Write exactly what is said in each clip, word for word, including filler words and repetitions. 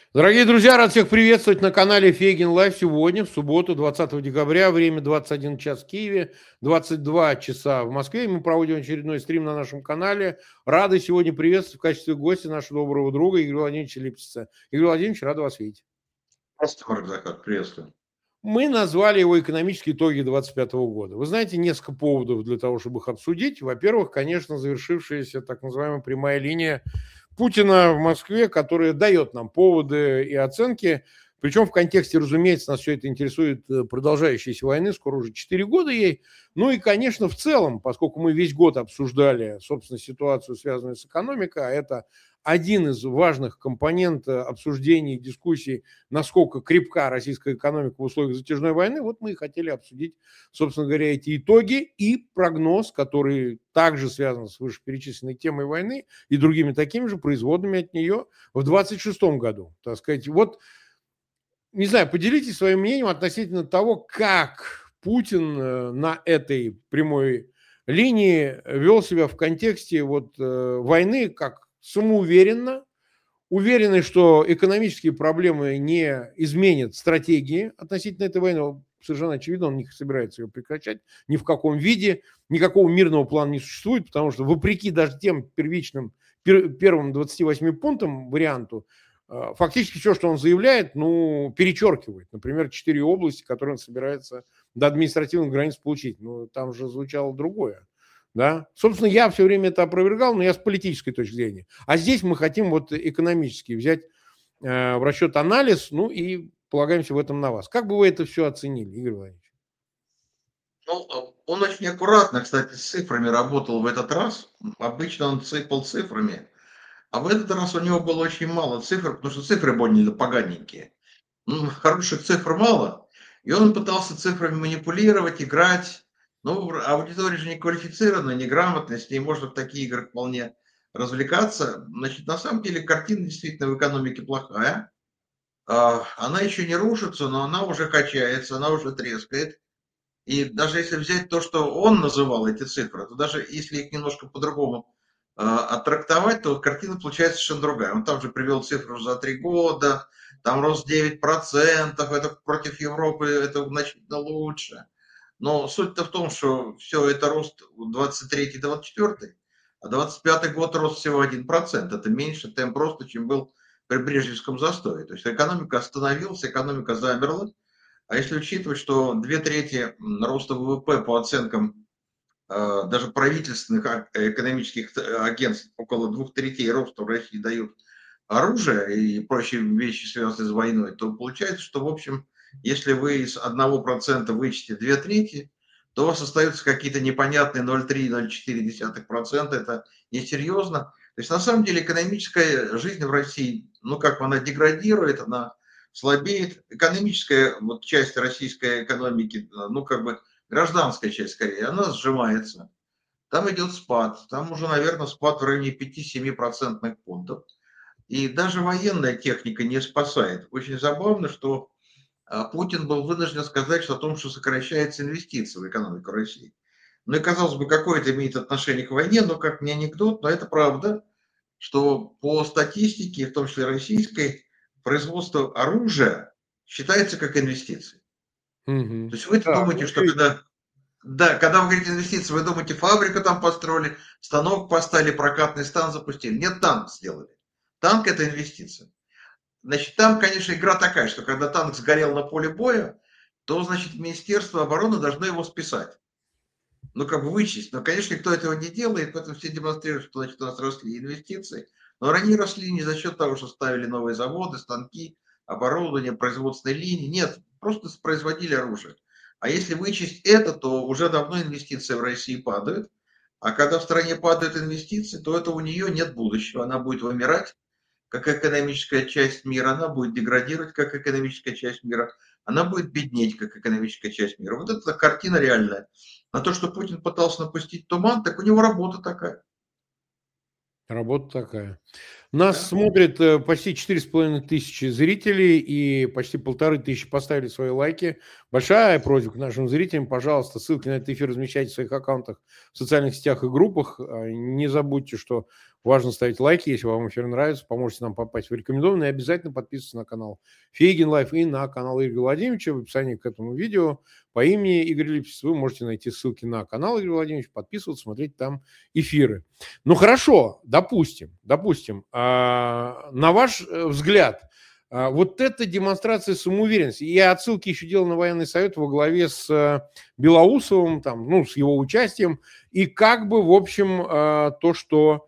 Дорогие друзья, рад всех приветствовать на канале Фейгин Лайв. Сегодня, в субботу, двадцатого декабря, время двадцать один час в Киеве, двадцать два часа в Москве. Мы проводим очередной стрим на нашем канале. Рады сегодня приветствовать в качестве гостя нашего доброго друга Игоря Владимировича Липсица. Игорь Владимирович, рад вас видеть. Здравствуйте, Марк Захар, приветствую. Мы назвали его «Экономические итоги двадцать пятого года». Вы знаете, несколько поводов для того, чтобы их обсудить. Во-первых, конечно, завершившаяся так называемая прямая линия Путина в Москве, которая дает нам поводы и оценки. Причем в контексте, разумеется, нас все это интересует продолжающейся войны, скоро уже четыре года ей. Ну и, конечно, в целом, поскольку мы весь год обсуждали, собственно, ситуацию, связанную с экономикой, а это один из важных компонентов обсуждений и дискуссий, насколько крепка российская экономика в условиях затяжной войны, вот мы и хотели обсудить, собственно говоря, эти итоги и прогноз, который также связан с вышеперечисленной темой войны и другими такими же производными от нее в двадцать шестом году. Так сказать, вот, не знаю, поделитесь своим мнением относительно того, как Путин на этой прямой линии вел себя в контексте вот войны, как самоуверенно, уверенный, что экономические проблемы не изменят стратегии относительно этой войны. Совершенно очевидно, он не собирается ее прекращать ни в каком виде, никакого мирного плана не существует, потому что вопреки даже тем первичным, первым двадцати восьми пунктам варианту, фактически все, что он заявляет, ну, перечеркивает. Например, четыре области, которые он собирается до административных границ получить. Ну, там же звучало другое. Да? Собственно, я все время это опровергал, но я с политической точки зрения. А здесь мы хотим вот экономически взять э, в расчет анализ, ну и полагаемся в этом на вас. Как бы вы это все оценили, Игорь Владимирович? Ну, он очень аккуратно, кстати, с цифрами работал в этот раз. Обычно он сыпал цифрами, а в этот раз у него было очень мало цифр, потому что цифры были поганенькие. Ну, хороших цифр мало, и он пытался цифрами манипулировать, играть. Ну, аудитория же не квалифицированная, неграмотная, с ней можно в такие игры вполне развлекаться. Значит, на самом деле картина действительно в экономике плохая. Она еще не рушится, но она уже качается, она уже трескает. И даже если взять то, что он называл эти цифры, то даже если их немножко по-другому э, оттрактовать, то картина получается совершенно другая. Он там же привел цифру за три года, там рост девять процентов, это против Европы, это значительно лучше. Но суть-то в том, что все это рост двадцать третий двадцать четвёртый, а двадцать пятый год рост всего один процент. Это меньше темп роста, чем был при Брежневском застое. То есть экономика остановилась, экономика замерла. А если учитывать, что две трети роста ВВП по оценкам э, даже правительственных экономических агентств, около двух третей роста в России дают оружие и прочие вещи, связанные с войной, то получается, что, в общем, если вы из одного процента вычтете две трети, то у вас остаются какие-то непонятные ноль целых три - ноль целых четыре десятых процента. Это несерьезно. То есть, на самом деле, экономическая жизнь в России, ну, как она деградирует, она слабеет. Экономическая вот часть российской экономики, ну, как бы гражданская часть скорее, она сжимается. Там идет спад. Там уже, наверное, спад в районе пяти-семи процентных пунктов. И даже военная техника не спасает. Очень забавно, что Путин был вынужден сказать что о том, что сокращаются инвестиции в экономику России. Ну и, казалось бы, какое это имеет отношение к войне, но как не анекдот, но это правда, что по статистике, в том числе российской, производство оружия считается как инвестиции. Угу. То есть вы Да, думаете, что когда, да, когда вы говорите инвестиции, вы думаете, фабрику там построили, станок поставили, прокатный стан запустили. Нет, танк сделали. Танк – это инвестиция. Значит, там, конечно, игра такая, что когда танк сгорел на поле боя, то, значит, Министерство обороны должно его списать. Ну, как бы вычесть. Но, конечно, никто этого не делает, поэтому все демонстрируют, что, значит, у нас росли инвестиции. Но они росли не за счет того, что ставили новые заводы, станки, оборудование, производственные линии. Нет, просто производили оружие. А если вычесть это, то уже давно инвестиции в России падают. А когда в стране падают инвестиции, то это у нее нет будущего. Она будет вымирать как экономическая часть мира, она будет деградировать как экономическая часть мира, она будет беднеть как экономическая часть мира. Вот это картина реальная. А то, что Путин пытался напустить туман, так у него работа такая. Работа такая. Нас Да? смотрит э, почти четыре с половиной тысячи зрителей, и почти полторы тысячи поставили свои лайки. Большая просьба к нашим зрителям, пожалуйста, ссылки на этот эфир размещайте в своих аккаунтах в социальных сетях и группах. Не забудьте, что Важно ставить лайки, если вам эфир нравится, поможете нам попасть в рекомендованные. И обязательно подписывайтесь на канал Фейгин Лайф и на канал Игоря Владимировича. В описании к этому видео по имени Игорь Липсис вы можете найти ссылки на канал Игоря Владимировича, подписываться, смотреть там эфиры. Ну хорошо, допустим, допустим, а, на ваш взгляд, а, вот эта демонстрация самоуверенности, я отсылки еще делал на военный совет во главе с Белоусовым, там, ну, с его участием, и как бы, в общем, а, то, что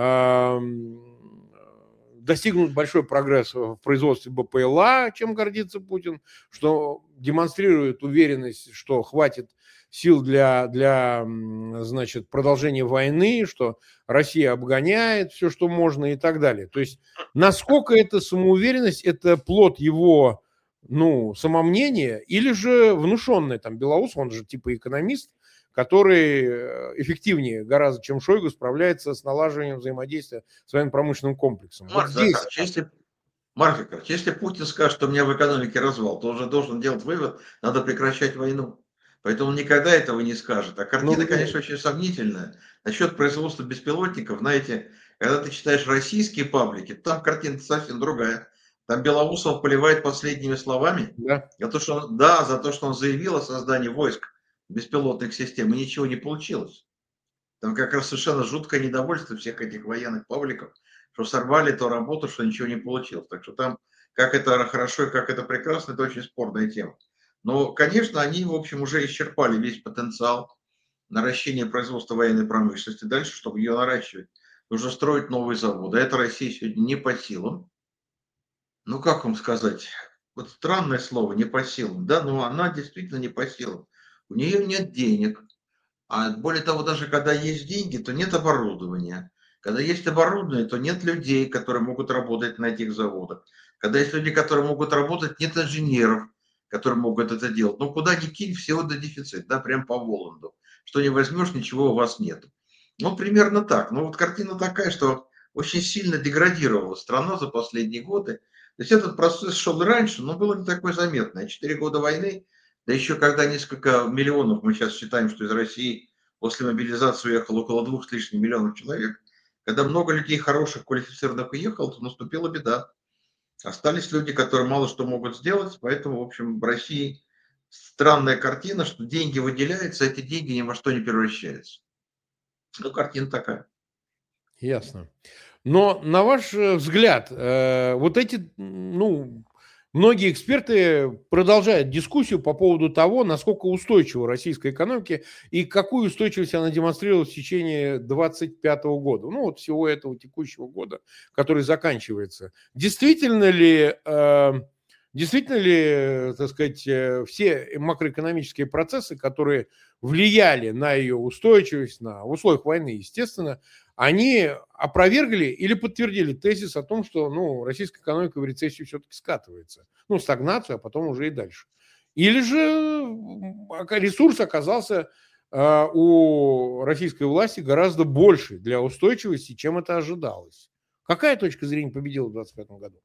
достигнут большой прогресс в производстве БПЛА, чем гордится Путин, что демонстрирует уверенность, что хватит сил для, для значит, продолжения войны, что Россия обгоняет все, что можно и так далее. То есть насколько эта самоуверенность, это плод его, ну, самомнения или же внушенная, там, Белоусов, он же типа экономист, который эффективнее гораздо, чем Шойгу, справляется с налаживанием взаимодействия с военно-промышленным комплексом. Марк Вот здесь... Захарович, если, Марк Захарович, если Путин скажет, что у меня в экономике развал, то он же должен делать вывод, надо прекращать войну. Поэтому он никогда этого не скажет. А картина, Ну, конечно, очень сомнительная. Насчет производства беспилотников, знаете, когда ты читаешь российские паблики, там картина совсем другая. Там Белоусов поливает последними словами. да. За то, что он, да, за то, что он заявил о создании войск беспилотных систем, и ничего не получилось. Там как раз совершенно жуткое недовольство всех этих военных пабликов, что сорвали эту работу, что ничего не получилось. Так что там, как это хорошо и как это прекрасно, это очень спорная тема. Но, конечно, они, в общем, уже исчерпали весь потенциал наращения производства военной промышленности. Дальше, чтобы ее наращивать, нужно строить новые заводы. Это России сегодня не по силам. Ну, как вам сказать? Вот странное слово, не по силам. Да, но она действительно не по силам. У нее нет денег. А более того, даже когда есть деньги, то нет оборудования. Когда есть оборудование, то нет людей, которые могут работать на этих заводах. Когда есть люди, которые могут работать, нет инженеров, которые могут это делать. Ну, куда ни кинь, всего до дефицит, да, прям по Воланду. Что не возьмешь, ничего у вас нет. Ну, примерно так. Ну, вот картина такая, что очень сильно деградировала страна за последние годы. То есть этот процесс шел раньше, но было не такое заметное. Четыре года войны, да еще когда несколько миллионов, мы сейчас считаем, что из России после мобилизации уехало около двух с лишним миллионов человек, когда много людей хороших, квалифицированных уехало, то наступила беда. Остались люди, которые мало что могут сделать, поэтому, в общем, в России странная картина, что деньги выделяются, а эти деньги ни во что не превращаются. Ну, картина такая. Ясно. Но на ваш взгляд, э, вот эти, ну, многие эксперты продолжают дискуссию по поводу того, насколько устойчива российская экономика и какую устойчивость она демонстрировала в течение двадцать пятого года, ну вот всего этого текущего года, который заканчивается. Действительно ли, э, действительно ли, так сказать, все макроэкономические процессы, которые влияли на ее устойчивость, на в условиях войны, естественно, они опровергли или подтвердили тезис о том, что, ну, российская экономика в рецессию все-таки скатывается. Ну, стагнацию, а потом уже и дальше. Или же ресурс оказался э, у российской власти гораздо больше для устойчивости, чем это ожидалось. Какая точка зрения победила в двадцать пятом году?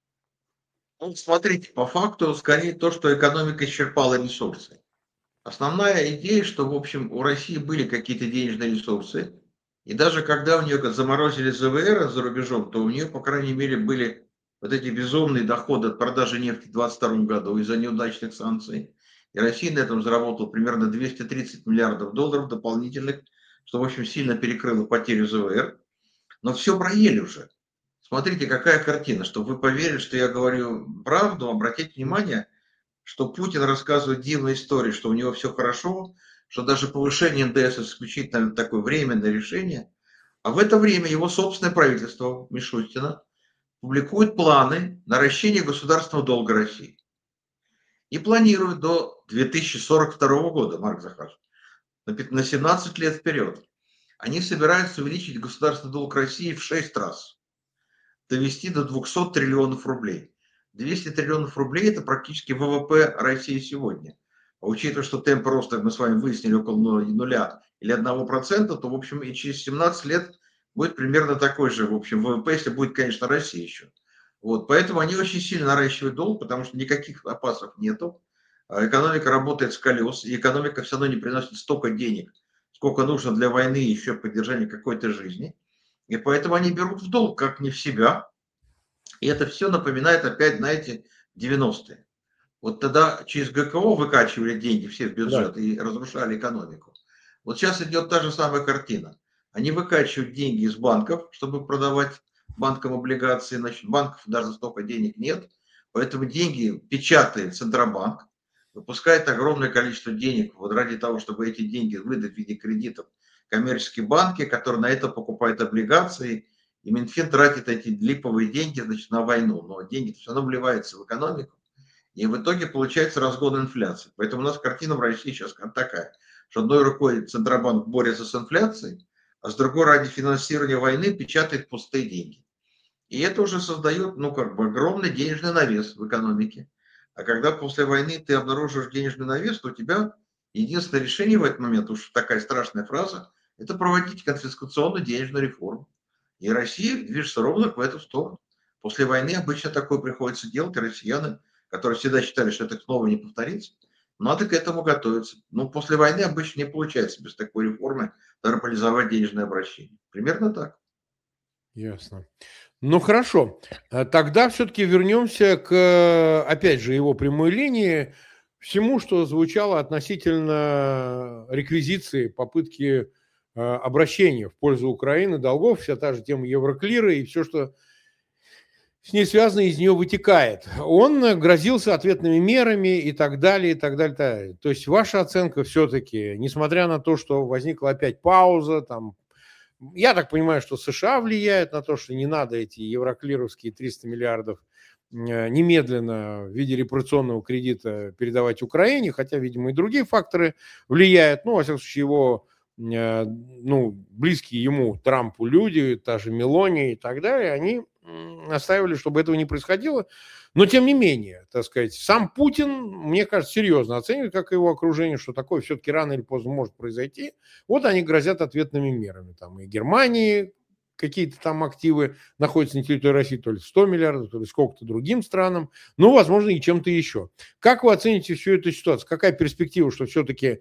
Ну, смотрите, по факту, скорее то, что экономика исчерпала ресурсы. Основная идея, что, в общем, у России были какие-то денежные ресурсы, и даже когда у нее заморозили ЗВР за рубежом, то у нее, по крайней мере, были вот эти безумные доходы от продажи нефти в двадцать втором году из-за неудачных санкций. И Россия на этом заработала примерно двести тридцать миллиардов долларов дополнительных, что, в общем, сильно перекрыло потерю ЗВР. Но все проели уже. Смотрите, какая картина, чтобы вы поверили, что я говорю правду, обратите внимание, что Путин рассказывает дивные истории, что у него все хорошо, что даже повышение эн дэ эс исключительно такое временное решение. А в это время его собственное правительство Мишустина публикует планы наращения государственного долга России. И планирует до две тысячи сорок второго года, Марк Захарович, на семнадцать лет вперед. Они собираются увеличить государственный долг России в шесть раз, довести до двухсот триллионов рублей. двести триллионов рублей – это практически вэ вэ пэ России сегодня. А учитывая, что темпы роста, мы с вами выяснили, около нуля или одного процента, то, в общем, и через семнадцать лет будет примерно такой же, в общем, вэ вэ пэ, если будет, конечно, Россия еще. Вот, поэтому они очень сильно наращивают долг, потому что никаких запасов нету. Экономика работает с колес, и экономика все равно не приносит столько денег, сколько нужно для войны и еще поддержания какой-то жизни. И поэтому они берут в долг, как не в себя. И это все напоминает опять, знаете, девяностые. Вот тогда через ГКО выкачивали деньги все в Да. бюджет и разрушали экономику. Вот сейчас идет та же самая картина. Они выкачивают деньги из банков, чтобы продавать банкам облигации. Значит, банков даже столько денег нет. Поэтому деньги печатает Центробанк, выпускает огромное количество денег вот ради того, чтобы эти деньги выдать в виде кредитов коммерческие банки, которые на это покупают облигации. И Минфин тратит эти липовые деньги, значит, на войну. Но деньги все равно вливаются в экономику. И в итоге получается разгон инфляции. Поэтому у нас картина в России сейчас такая, что одной рукой Центробанк борется с инфляцией, а с другой ради финансирования войны печатает пустые деньги. И это уже создает, ну, как бы огромный денежный навес в экономике. А когда после войны ты обнаружишь денежный навес, то у тебя единственное решение в этот момент, уж такая страшная фраза, это проводить конфискационную денежную реформу. И Россия движется ровно в эту сторону. После войны обычно такое приходится делать, и россияне, которые всегда считали, что это снова не повторится, надо к этому готовиться. Но после войны обычно не получается без такой реформы нормализовать денежное обращение. Примерно так. Ясно. Ну хорошо, А тогда все-таки вернемся к, опять же, его прямой линии, всему, что звучало относительно реквизиции, попытки э, обращения в пользу Украины долгов, вся та же тема Евроклира и все, что с ней связано, из нее вытекает. Он грозился ответными мерами и так далее, и так далее, и так далее. То есть ваша оценка все-таки, несмотря на то, что возникла опять пауза, там, я так понимаю, что США влияет на то, что не надо эти евроклировские триста миллиардов э, немедленно в виде репарационного кредита передавать Украине, хотя, видимо, и другие факторы влияют. Ну, во всяком случае, его э, ну, близкие ему, Трампу люди, та же Мелони и так далее, они настаивали, чтобы этого не происходило. Но, тем не менее, так сказать, сам Путин, мне кажется, серьезно оценивает, как и его окружение, что такое все-таки рано или поздно может произойти. Вот они грозят ответными мерами. Там и Германии какие-то там активы находятся на территории России, то ли сто миллиардов, то ли сколько-то другим странам, ну, возможно, и чем-то еще. Как вы оцените всю эту ситуацию? Какая перспектива, что все-таки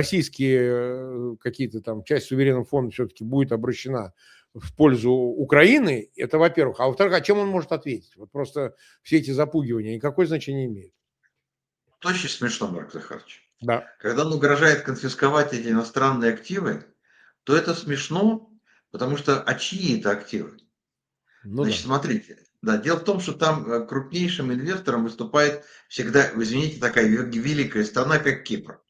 российские какие-то там часть суверенного фонда все-таки будет обращена в пользу Украины, это во-первых. А во-вторых, а чем он может ответить? Вот просто все эти запугивания никакое значение не имеют. Это очень смешно, Марк Захарович. Да. Когда он угрожает конфисковать эти иностранные активы, то это смешно, потому что а чьи это активы? Ну Значит, да. смотрите, да, дело в том, что там крупнейшим инвестором выступает всегда, вы извините, такая великая страна, как Кипр.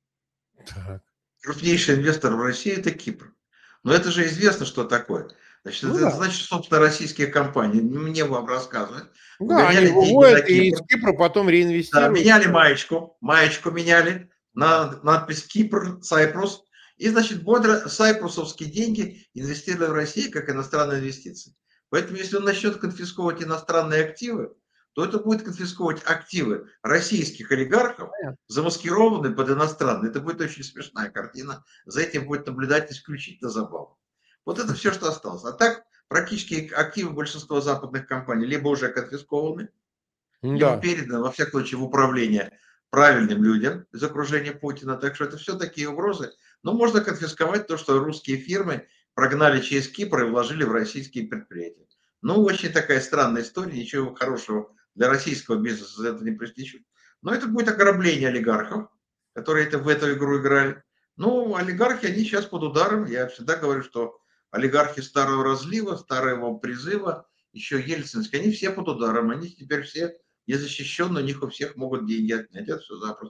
Так. Крупнейший инвестор в России – это Кипр. Но это же известно, что такое. Значит, Ну это, да. это значит, собственно, российские компании, мне вам рассказывают, Да, они угоняли деньги на выводят и из Кипр, Кипра потом да, реинвестируют. меняли маечку, маечку меняли на надпись Кипр, Сайпрус, и, значит, бодро сайпрусовские деньги инвестировали в Россию как иностранные инвестиции. Поэтому, если он начнет конфисковывать иностранные активы, то это будет конфисковывать активы российских олигархов, Понятно. замаскированные под иностранные. Это будет очень смешная картина. За этим будет наблюдать исключительно забавно. Вот это все, что осталось. А так, практически активы большинства западных компаний либо уже конфискованы, либо Да. передано, во всяком случае, в управление правильным людям из окружения Путина. Так что это все такие угрозы. Но можно конфисковать то, что русские фирмы прогнали через Кипр и вложили в российские предприятия. Ну, очень такая странная история, ничего хорошего для российского бизнеса за это не проистечет. Но это будет ограбление олигархов, которые это, в эту игру играли. Ну, олигархи, они сейчас под ударом. Я всегда говорю, что олигархи старого разлива, старого призыва, еще ельцинские, они все под ударом. Они теперь все незащищенные, у них у всех могут деньги отнять. Это все запросто.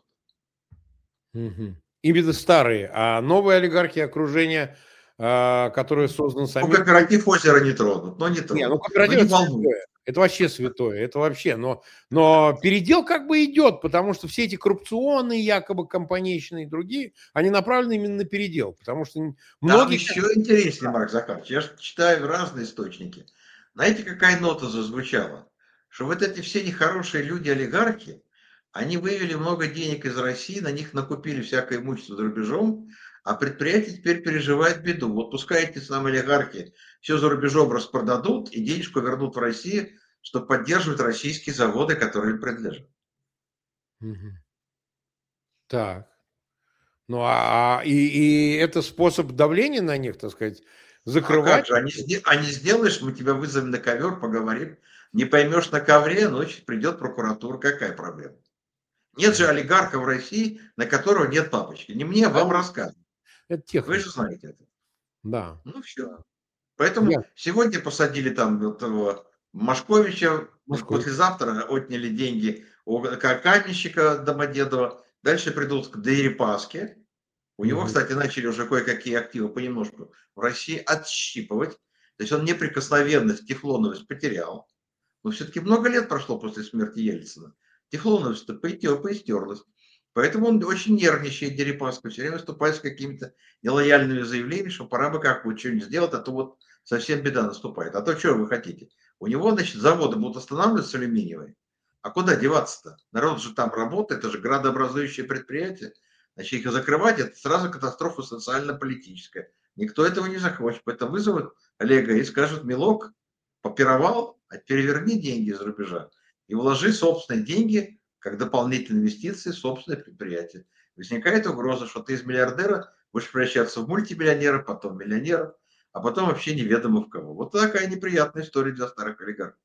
Мгм. Именно старые, а новые олигархи окружения, а, которые созданы Ну, самим. кооператив озера не тронут, но не Не, ну тронут. Но кооператив не это волнует. святое. Это вообще святое. Это вообще. Но, но передел как бы идет, потому что все эти коррупционные, якобы компанейщины и другие, они направлены именно на передел. Потому что Там многие... еще интереснее, Марк Захарович. Я же читаю разные источники. Знаете, какая нота зазвучала? Что вот эти все нехорошие люди-олигархи, они вывели много денег из России, на них накупили всякое имущество за рубежом, а предприятия теперь переживают беду. Вот пускай эти самые олигархи все за рубежом распродадут и денежку вернут в Россию, чтобы поддерживать российские заводы, которые им принадлежат. Мгм. Так. Ну, а, а- и, и это способ давления на них, так сказать, А закрывать. как же, а не, сде- а не сделаешь, мы тебя вызовем на ковер, поговорим. Не поймешь на ковре, ночью придет прокуратура. Какая проблема? Нет же олигарха в России, на которого нет папочки. Не мне, вам Конечно, рассказывать. это Вы же техника. знаете это. Да. Ну все. Поэтому Я сегодня посадили там вот этого Машковича, Москвы. послезавтра отняли деньги у ка- каменщика Домодедова, дальше придут к Дерипаске. У него, Мгм. кстати, начали уже кое-какие активы понемножку в России отщипывать. То есть он неприкосновенность, тефлоновость потерял. Но все-таки много лет прошло после смерти Ельцина. Тефлоновость-то поистерлась. Поэтому он очень нервничает, Дерипаска, все время выступает с какими-то нелояльными заявлениями, что пора бы как-нибудь что-нибудь сделать, а то вот совсем беда наступает. А то что вы хотите? У него, значит, заводы будут останавливаться алюминиевые. А куда деваться-то? Народ же там работает, это же градообразующее предприятие. Значит, их закрывать, это сразу катастрофа социально-политическая. Никто этого не захочет. Поэтому вызовут Олега и скажут: милок, попировал, а переверни деньги из рубежа и вложи собственные деньги как дополнительные инвестиции в собственное предприятие. Возникает угроза, что ты из миллиардера будешь превращаться в мультимиллионера, потом в миллионера, а потом вообще неведомо в кого. Вот такая неприятная история для старых олигархов.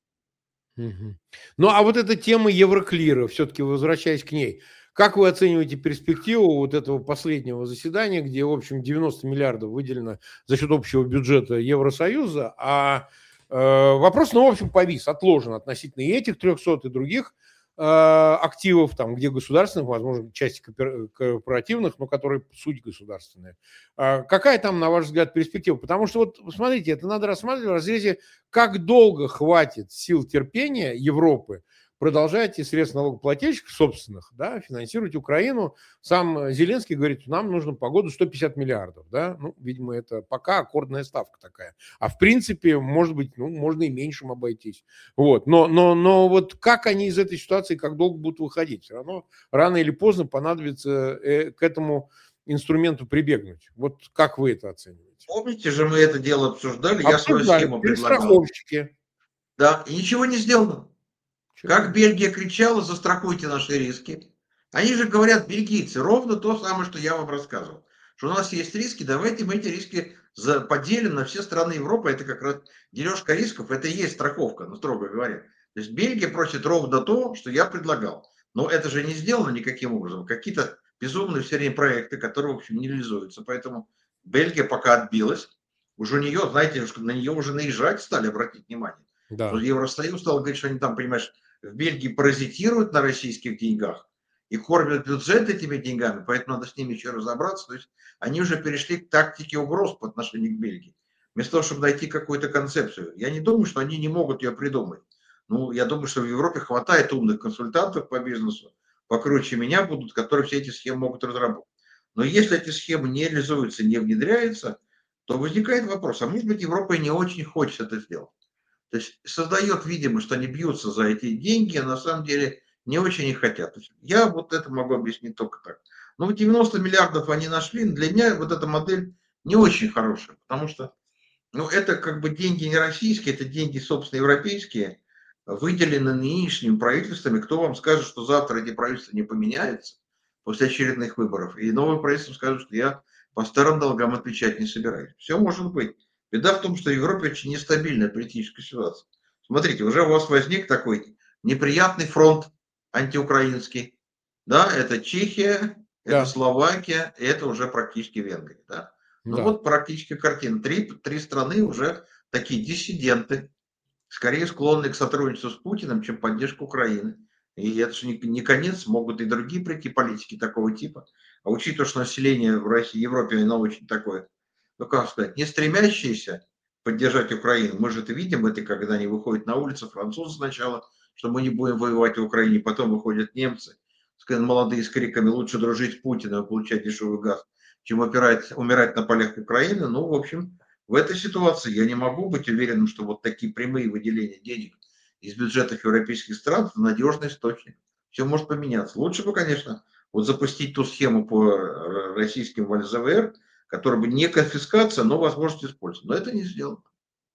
Мгм. Ну, а вот эта тема Евроклира, все-таки возвращаясь к ней, как вы оцениваете перспективу вот этого последнего заседания, где, в общем, девяносто миллиардов выделено за счет общего бюджета Евросоюза, а э, вопрос, ну, в общем, повис, отложен относительно и этих трехсот, и других э, активов, там, где государственных, возможно, части кооперативных, корпоративных, но которые суть государственная. А какая там, на ваш взгляд, перспектива? Потому что, вот, смотрите, это надо рассматривать в разрезе, как долго хватит сил терпения Европы продолжать из средств налогоплательщиков собственных, да, финансировать Украину. Сам Зеленский говорит, нам нужно по году сто пятьдесят миллиардов. Да? Ну, видимо, это пока аккордная ставка такая. А в принципе, может быть, ну, можно и меньшим обойтись. Вот. Но, но, но вот как они из этой ситуации, как долго будут выходить? Все равно рано или поздно понадобится э, к этому инструменту прибегнуть. Вот как вы это оцениваете? Помните же, мы это дело обсуждали, я свою Обсуждали. схему предлагал. Перестраховщики. Да, и ничего не сделано. Чего? Как Бельгия кричала: застрахуйте наши риски. Они же говорят, бельгийцы, ровно то самое, что я вам рассказывал. Что у нас есть риски, давайте мы эти риски поделим на все страны Европы. Это как раз дележка рисков, это и есть страховка, ну, строго говоря. То есть Бельгия просит ровно то, что я предлагал. Но это же не сделано никаким образом. Какие-то безумные все время проекты, которые, в общем, не реализуются. Поэтому Бельгия пока отбилась. Уже у нее, знаете, на нее уже наезжать стали, обратить внимание. Что Да. Евросоюз стал говорить, что они там, понимаешь, в Бельгии паразитируют на российских деньгах и кормят бюджет этими деньгами, поэтому надо с ними еще разобраться. То есть они уже перешли к тактике угроз по отношению к Бельгии. Вместо того, чтобы найти какую-то концепцию. Я не думаю, что они не могут ее придумать. Ну, я думаю, что в Европе хватает умных консультантов по бизнесу, покруче меня будут, которые все эти схемы могут разработать. Но если эти схемы не реализуются, не внедряются, то возникает вопрос, а может быть Европа и не очень хочет это сделать. То есть создает видимость, что они бьются за эти деньги, а на самом деле не очень их хотят. Я вот это могу объяснить только так. Ну, девяносто миллиардов они нашли. Для меня вот эта модель не очень хорошая, потому что ну, это как бы деньги не российские, это деньги, собственно, европейские, выделены нынешними правительствами. Кто вам скажет, что завтра эти правительства не поменяются после очередных выборов, и новое правительство скажет, что я по старым долгам отвечать не собираюсь. Все может быть. Беда в том, что в Европе очень нестабильная политическая ситуация. Смотрите, уже у вас возник такой неприятный фронт антиукраинский. Да, это Чехия, это Да. Словакия, и это уже практически Венгрия. Да? Ну Да. вот практически картина. Три, три страны уже такие диссиденты, скорее склонны к сотрудничеству с Путиным, чем поддержку Украины. И это же не, не конец, могут и другие прийти политики такого типа. А учитывая, что население в России, Европе, оно очень такое, ну как сказать, не стремящееся поддержать Украину. Мы же это видим, это когда они выходят на улицу, французы сначала, что мы не будем воевать в Украине, потом выходят немцы, молодые с криками «лучше дружить с Путиным и получать дешевый газ, чем умирать, умирать на полях Украины». Ну, в общем, в этой ситуации я не могу быть уверенным, что вот такие прямые выделения денег из бюджетов европейских стран – это надежный источник. Все может поменяться. Лучше бы, конечно, вот запустить ту схему по российским в ЛЗВР, которая бы не конфискация, но возможность использовать. Но это не сделано.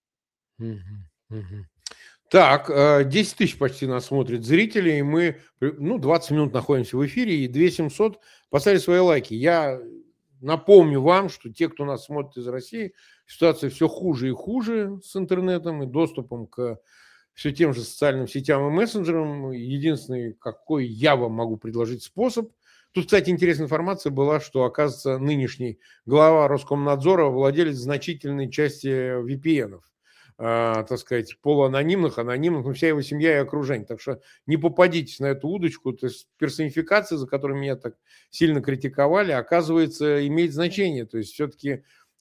Мгм. Мгм. Так, э, десять тысяч почти нас смотрят зрителей, и мы, ну, двадцать минут находимся в эфире, и две тысячи семьсот поставили свои лайки. Я напомню вам, что те, кто нас смотрит из России, ситуация все хуже и хуже с интернетом и доступом к все тем же социальным сетям и мессенджерам. Единственный, какой я вам могу предложить способ. Тут, кстати, интересная информация была, что, оказывается, нынешний глава Роскомнадзора владелец значительной части ви пи эн-ов. Uh, так сказать, полуанонимных, анонимных, ну, вся его семья и окружение. Так что не попадитесь на эту удочку. То есть персонификация, за которую меня так сильно критиковали, оказывается, имеет значение. То есть все-таки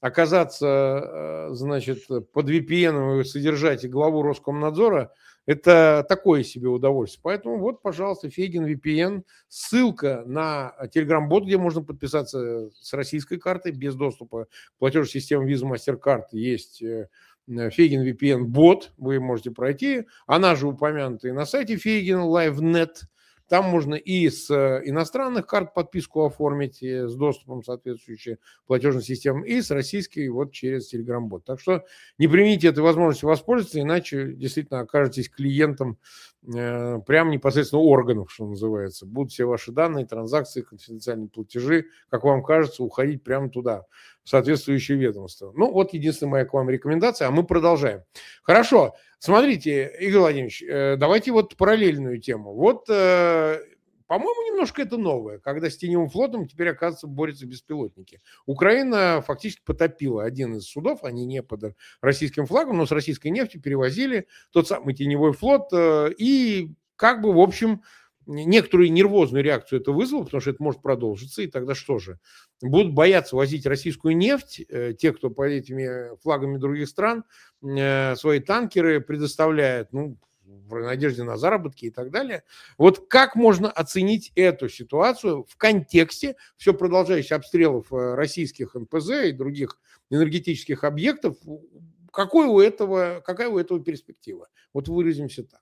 оказаться, значит, под ви пи эн и содержать главу Роскомнадзора, это такое себе удовольствие. Поэтому вот, пожалуйста, Фейгин ви пи эн, ссылка на Telegram-бот, где можно подписаться с российской картой без доступа к платежной системе Visa MasterCard. Есть Фейгин ви пи эн-бот, вы можете пройти. Она же упомянута и на сайте Фейгин LiveNet. Там можно и с иностранных карт подписку оформить с доступом соответствующей платежной системы, и с российской вот через Telegram-бот. Так что не примите этой возможности воспользоваться, иначе действительно окажетесь клиентом э, прямо непосредственно органов, что называется. Будут все ваши данные, транзакции, конфиденциальные платежи, как вам кажется, уходить прямо туда, в соответствующее ведомство. Ну, вот единственная моя к вам рекомендация, а мы продолжаем. Хорошо. Смотрите, Игорь Владимирович, давайте вот параллельную тему. Вот, по-моему, немножко это новое, когда с теневым флотом теперь, оказывается, борются беспилотники. Украина фактически потопила один из судов, они не под российским флагом, но с российской нефтью перевозили тот самый теневой флот. И как бы, в общем, некоторую нервозную реакцию это вызвало, потому что это может продолжиться, и тогда что же? Будут бояться возить российскую нефть, э, те, кто под этими флагами других стран э, свои танкеры предоставляет, ну, в надежде на заработки и так далее. Вот как можно оценить эту ситуацию в контексте все продолжающих обстрелов российских эн пэ зэ и других энергетических объектов? Какой у этого, какая у этого перспектива? Вот выразимся так.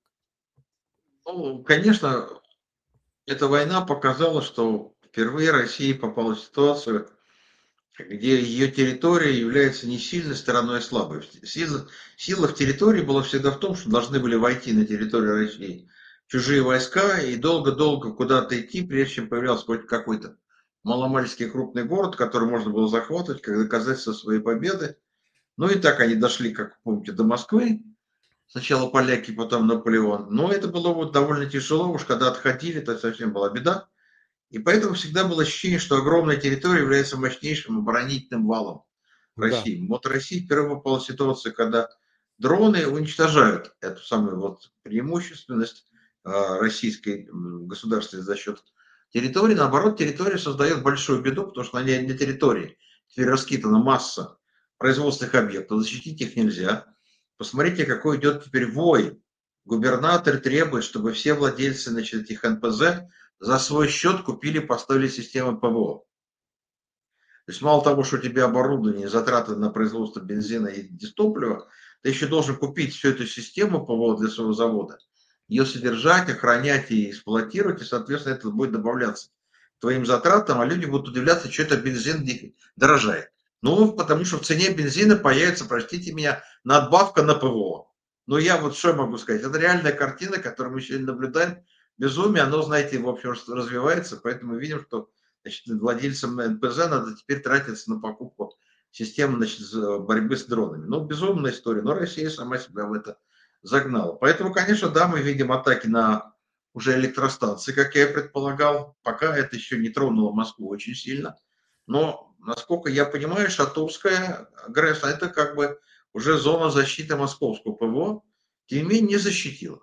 Ну, конечно, эта война показала, что впервые Россия попала в ситуацию, где ее территория является не сильной стороной, а слабой. Сила, сила в территории была всегда в том, что должны были войти на территорию России чужие войска и долго-долго куда-то идти, прежде чем появлялся хоть какой-то маломальский крупный город, который можно было захватывать, как доказательство своей победы. Ну и так они дошли, как помните, до Москвы. Сначала поляки, потом Наполеон. Но это было вот довольно тяжело, уж когда отходили, это совсем была беда. И поэтому всегда было ощущение, что огромная территория является мощнейшим оборонительным валом России. Да. Вот Россия впервые попала в ситуацию, когда дроны уничтожают эту самую вот преимущественность российской государственности за счет территории. Наоборот, территория создает большую беду, потому что на ней на территории теперь раскидана масса производственных объектов, защитить их нельзя. Посмотрите, какой идет теперь вой. Губернатор требует, чтобы все владельцы, значит, этих эн пэ зэ за свой счет купили, поставили систему пэ вэ о. То есть мало того, что у тебя оборудование, затраты на производство бензина и дистоплива, ты еще должен купить всю эту систему пэ вэ о для своего завода, ее содержать, охранять и эксплуатировать, и, соответственно, это будет добавляться к твоим затратам, а люди будут удивляться, что это бензин дорожает. Ну, потому что в цене бензина появится, простите меня, надбавка на пэ вэ о. Ну, я вот что могу сказать, это реальная картина, которую мы сегодня наблюдаем. Безумие, оно, знаете, в общем, развивается, поэтому мы видим, что, значит, владельцам эн пэ зэ надо теперь тратиться на покупку системы, значит, борьбы с дронами. Ну, безумная история, но Россия сама себя в это загнала. Поэтому, конечно, да, мы видим атаки на уже электростанции, как я и предполагал. Пока это еще не тронуло Москву очень сильно. Но, насколько я понимаю, Шатурская ГРЭС, это как бы уже зона защиты московского пэ вэ о, тем не менее не защитила.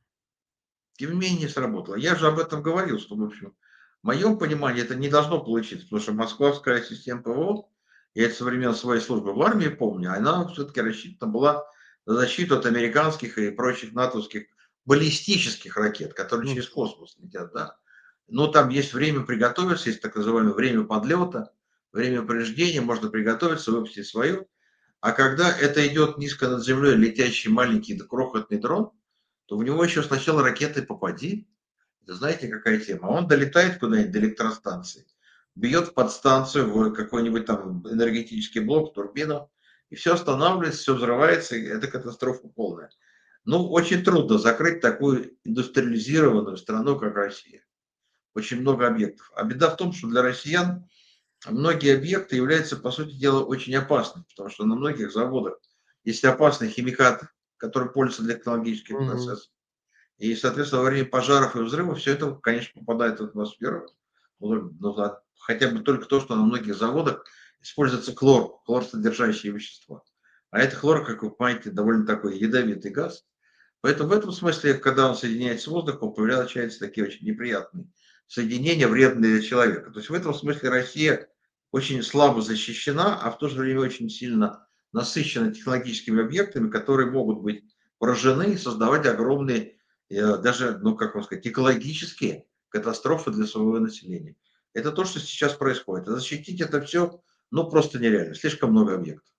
Тем не менее не сработало. Я же об этом говорил, что, в общем, в моем понимании это не должно получиться, потому что московская система пэ вэ о, я это со времен своей службы в армии помню, она все-таки рассчитана была на защиту от американских и прочих натовских баллистических ракет, которые через космос летят, да. Но там есть время приготовиться, есть так называемое время подлета, время преждения, можно приготовиться, выпустить свою. А когда это идет низко над землей, летящий маленький крохотный дрон, то в него еще сначала ракетой попади. Это знаете, какая тема? Он долетает куда-нибудь до электростанции, бьет в подстанцию, в какой-нибудь там энергетический блок, турбину, и все останавливается, все взрывается, и это катастрофа полная. Ну, очень трудно закрыть такую индустриализированную страну, как Россия. Очень много объектов. А беда в том, что для россиян многие объекты являются, по сути дела, очень опасными, потому что на многих заводах есть опасные химикаты, которые пользуются для технологических Мгм. процессов. И, соответственно, во время пожаров и взрывов все это, конечно, попадает в атмосферу. Ну, ну, да, хотя бы только то, что на многих заводах используется хлор, хлорсодержащие вещества. А это хлор, как вы понимаете, довольно такой ядовитый газ. Поэтому в этом смысле, когда он соединяется с воздухом, появляются такие очень неприятные соединения, вредные для человека. То есть в этом смысле Россия очень слабо защищена, а в то же время очень сильно насыщена технологическими объектами, которые могут быть поражены и создавать огромные, э, даже, ну, как вам сказать, экологические катастрофы для своего населения. Это то, что сейчас происходит. А защитить это все, ну, просто нереально. Слишком много объектов.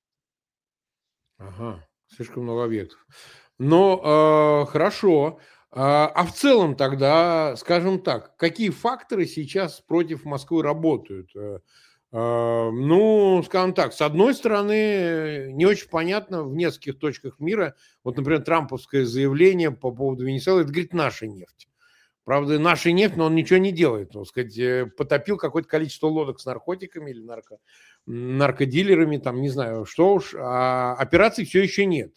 Ага, слишком много объектов. Но, э, хорошо. А, а в целом тогда, скажем так, какие факторы сейчас против Москвы работают? Э, а, ну, скажем так, с одной стороны, не очень понятно в нескольких точках мира, вот, например, трамповское заявление по поводу Венесуэлы, это, говорит, наша нефть. Правда, наша нефть, но он ничего не делает. Он, сказать, э, потопил какое-то количество лодок с наркотиками или нарко, наркодилерами, там, не знаю, что уж, а операций все еще нет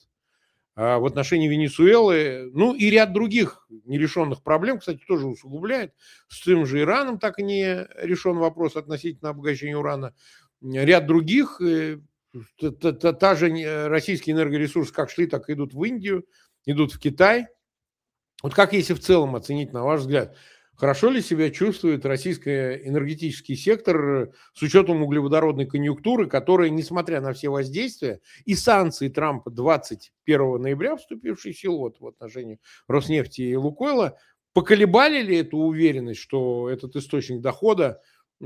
а, в отношении Венесуэлы, ну и ряд других нерешенных проблем, кстати, тоже усугубляет. С тем же Ираном так и не решен вопрос относительно обогащения урана. Ряд других, э, та, та- та- та же не- российские энергоресурсы как шли, так и идут в Индию, идут в Китай. Вот как, если в целом оценить, на ваш взгляд, хорошо ли себя чувствует российский энергетический сектор э, с учетом углеводородной конъюнктуры, которая, несмотря на все воздействия и санкции Трампа двадцать первого ноября, вступившие в силу вот, в отношении Роснефти и Лукойла, поколебали ли эту уверенность, что этот источник дохода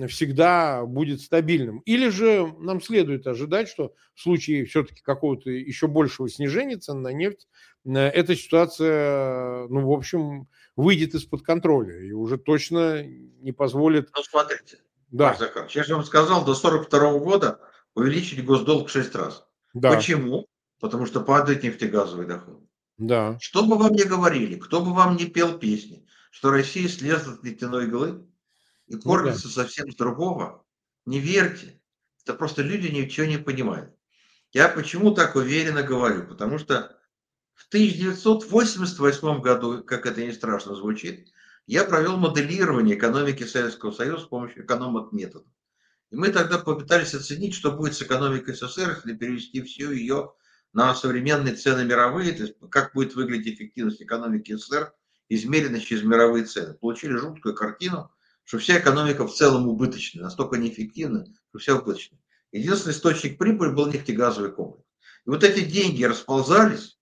всегда будет стабильным? Или же нам следует ожидать, что в случае все-таки какого-то еще большего снижения цен на нефть э, эта ситуация, ну, в общем, выйдет из-под контроля и уже точно не позволит... Ну, смотрите, Марк Да, Захарович, я же вам сказал, до сорок второго года увеличили госдолг в шесть раз. да, Почему? Потому что падает нефтегазовый доход. да, Что бы вам ни говорили, кто бы вам ни пел песни, что Россия слезла с нефтяной иглы и ну да. кормится совсем с другого, не верьте. Это просто люди ничего не понимают. Я почему так уверенно говорю? Потому что в тысяча девятьсот восемьдесят восьмом году, как это не страшно звучит, я провел моделирование экономики Советского Союза с помощью экономок методов. И мы тогда попытались оценить, что будет с экономикой СССР, если перевести всю ее на современные цены мировые, то есть как будет выглядеть эффективность экономики СССР, измеренная через мировые цены. Получили жуткую картину, что вся экономика в целом убыточная, настолько неэффективна, что вся убыточная. Единственный источник прибыли был нефтегазовый комплекс. И вот эти деньги расползались,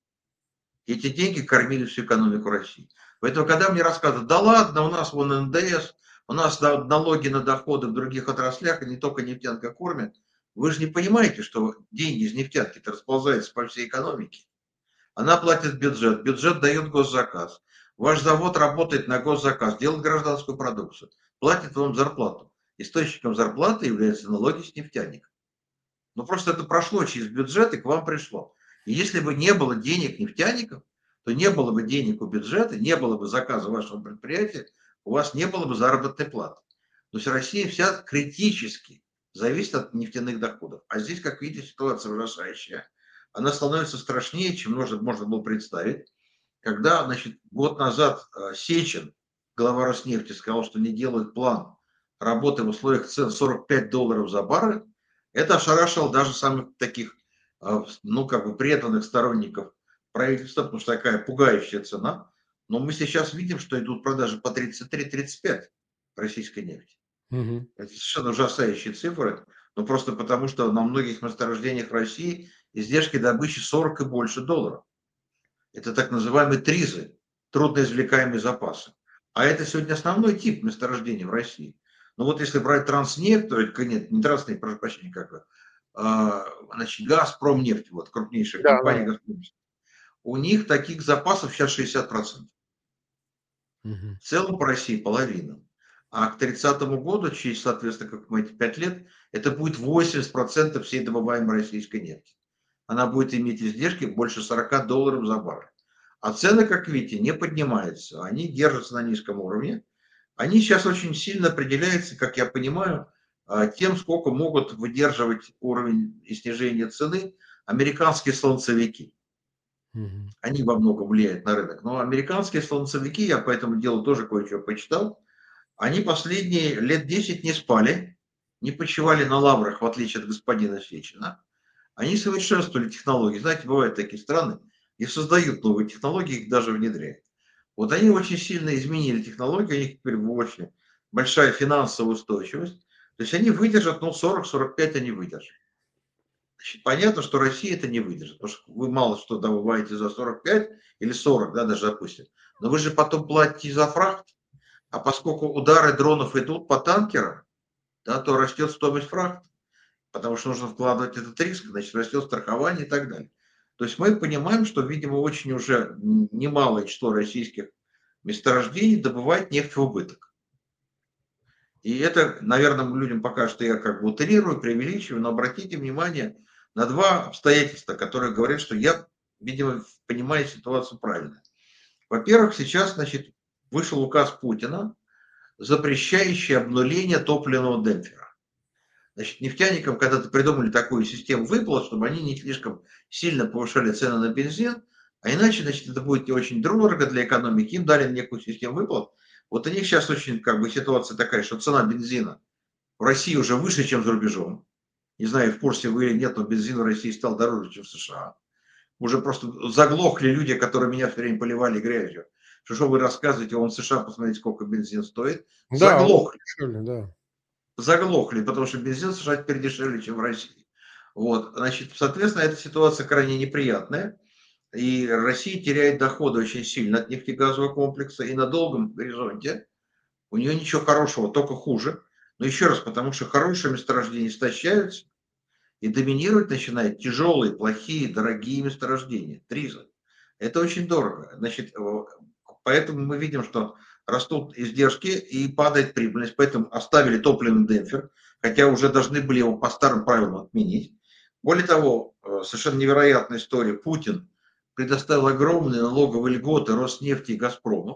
и эти деньги кормили всю экономику России. Поэтому, когда мне рассказывают, да ладно, у нас вон эн дэ эс, у нас налоги на доходы в других отраслях, и не только нефтянка кормит, вы же не понимаете, что деньги из нефтянки-то расползаются по всей экономике. Она платит бюджет, бюджет дает госзаказ. Ваш завод работает на госзаказ, делает гражданскую продукцию, платит вам зарплату. Источником зарплаты являются налоги с нефтяника. Но просто это прошло через бюджет и к вам пришло. И если бы не было денег нефтяников, то не было бы денег у бюджета, не было бы заказа вашего предприятия, у вас не было бы заработной платы. То есть Россия вся критически зависит от нефтяных доходов. А здесь, как видите, ситуация ужасающая. Она становится страшнее, чем можно, можно было представить. Когда, значит, год назад э, Сечин, глава Роснефти, сказал, что не делают план работы в условиях цен сорок пять долларов за баррель, это ошарашило даже самых таких, э, ну, как бы преданных сторонников правительства, потому что такая пугающая цена. Но мы сейчас видим, что идут продажи по тридцать три тридцать пять российской нефти. Мгм. Это совершенно ужасающие цифры, но просто потому, что на многих месторождениях России издержки добычи сорок и больше долларов. Это так называемые тризы, трудноизвлекаемые запасы. А это сегодня основной тип месторождений в России. Но вот если брать Транснефть, то это нет, не Транснефть, прошу прощения, как а, значит, Газпромнефть, вот крупнейшая Да, да. компания Газпромнефть, у них таких запасов сейчас шестьдесят процентов. Мгм. В целом по России половина. А к тридцатому году, через, соответственно, как мы эти пять лет, это будет восемьдесят процентов всей добываемой российской нефти. Она будет иметь издержки больше сорок долларов за баррель. А цены, как видите, не поднимаются. Они держатся на низком уровне. Они сейчас очень сильно определяются, как я понимаю, тем, сколько могут выдерживать уровень и снижение цены американские слонцовики. Mm-hmm. Они во многом влияют на рынок. Но американские слонцовики, я по этому делу тоже кое-что почитал, они последние лет десять не спали, не почивали на лаврах, в отличие от господина Сечина. Они совершенствовали технологии. Знаете, бывают такие страны, и создают новые технологии, их даже внедряют. Вот они очень сильно изменили технологии, у них теперь очень большая финансовая устойчивость. То есть они выдержат, ну, сорок-сорок пять они выдержат. Значит, понятно, что Россия это не выдержит, потому что вы мало что добываете за сорок пять или сорок, да, даже допустим. Но вы же потом платите за фрахт, а поскольку удары дронов идут по танкерам, да, то растет стоимость фрахта, потому что нужно вкладывать этот риск, значит, растет страхование и так далее. То есть мы понимаем, что, видимо, очень уже немалое число российских месторождений добывает нефть в убыток. И это, наверное, людям покажется, что я как бы утрирую, преувеличиваю, но обратите внимание на два обстоятельства, которые говорят, что я, видимо, понимаю ситуацию правильно. Во-первых, сейчас, значит, вышел указ Путина, запрещающий обнуление топливного демпфера. Значит, нефтяникам когда-то придумали такую систему выплат, чтобы они не слишком сильно повышали цены на бензин, а иначе, значит, это будет очень дорого для экономики. Им дали некую систему выплат. Вот у них сейчас очень как бы ситуация такая, что цена бензина в России уже выше, чем за рубежом. Не знаю, в курсе вы или нет, но бензин в России стал дороже, чем в США. Уже просто заглохли люди, которые меня все время поливали грязью. Что, что вы рассказываете, вон в США, посмотрите, сколько бензин стоит. Да, заглохли. Дешевле, да. Заглохли, потому что бензин в США теперь дешевле, чем в России. Вот, значит, соответственно, эта ситуация крайне неприятная. И Россия теряет доходы очень сильно от нефтегазового комплекса. И на долгом горизонте у нее ничего хорошего, только хуже. Но еще раз, потому что хорошие месторождения истощаются, и доминировать начинают тяжелые, плохие, дорогие месторождения. Триза. Это очень дорого. Значит, поэтому мы видим, что растут издержки и падает прибыльность. Поэтому оставили топливный демпфер, хотя уже должны были его по старым правилам отменить. Более того, совершенно невероятная история. Путин предоставил огромные налоговые льготы Роснефти и Газпрому,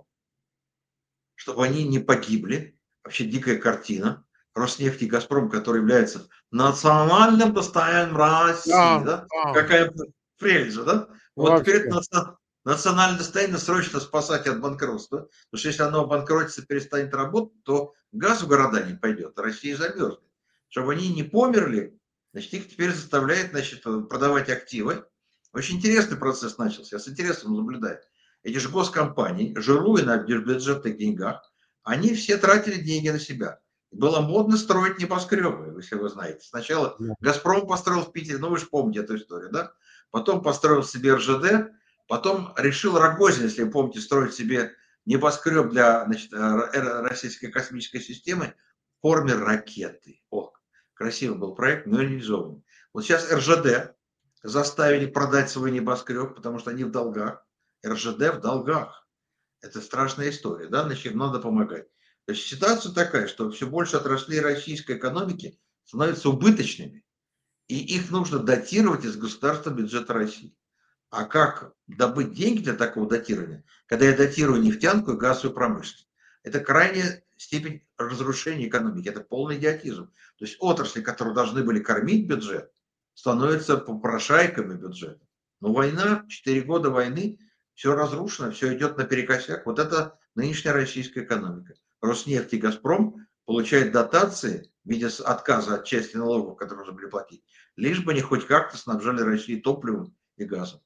чтобы они не погибли. Вообще дикая картина. Роснефть и Газпром, который является национальным достоянием России. Да, да? Да. Какая прелесть, да? Вот вообще. Теперь это национальное достояние срочно спасать от банкротства. Потому что если оно обанкротится, перестанет работать, то газ в города не пойдет, а Россия замерзнет. Чтобы они не померли, значит, их теперь заставляют, значит, продавать активы. Очень интересный процесс начался. Я с интересом наблюдаю. Эти же госкомпании, жируя на бюджетных деньгах, они все тратили деньги на себя. Было модно строить небоскребы, если вы знаете. Сначала «Газпром» построил в Питере, ну вы же помните эту историю, да? Потом построил себе эр жэ дэ, потом решил Рогозин, если вы помните, строить себе небоскреб для, значит, российской космической системы в форме ракеты. О, красивый был проект, но реализованный. Вот сейчас эр жэ дэ заставили продать свой небоскреб, потому что они в долгах. эр жэ дэ в долгах. Это страшная история, да? Значит, надо помогать. То есть ситуация такая, что все больше отраслей российской экономики становятся убыточными, и их нужно датировать из государственного бюджета России. А как добыть деньги для такого датирования, когда я датирую нефтянку и газовую промышленность? Это крайняя степень разрушения экономики, это полный идиотизм. То есть отрасли, которые должны были кормить бюджет, становятся попрошайками бюджета. Но война, четыре года войны, все разрушено, все идет наперекосяк. Вот это нынешняя российская экономика. Роснефть и Газпром получают дотации в виде отказа от части налогов, которые нужно были платить, лишь бы они хоть как-то снабжали Россию топливом и газом.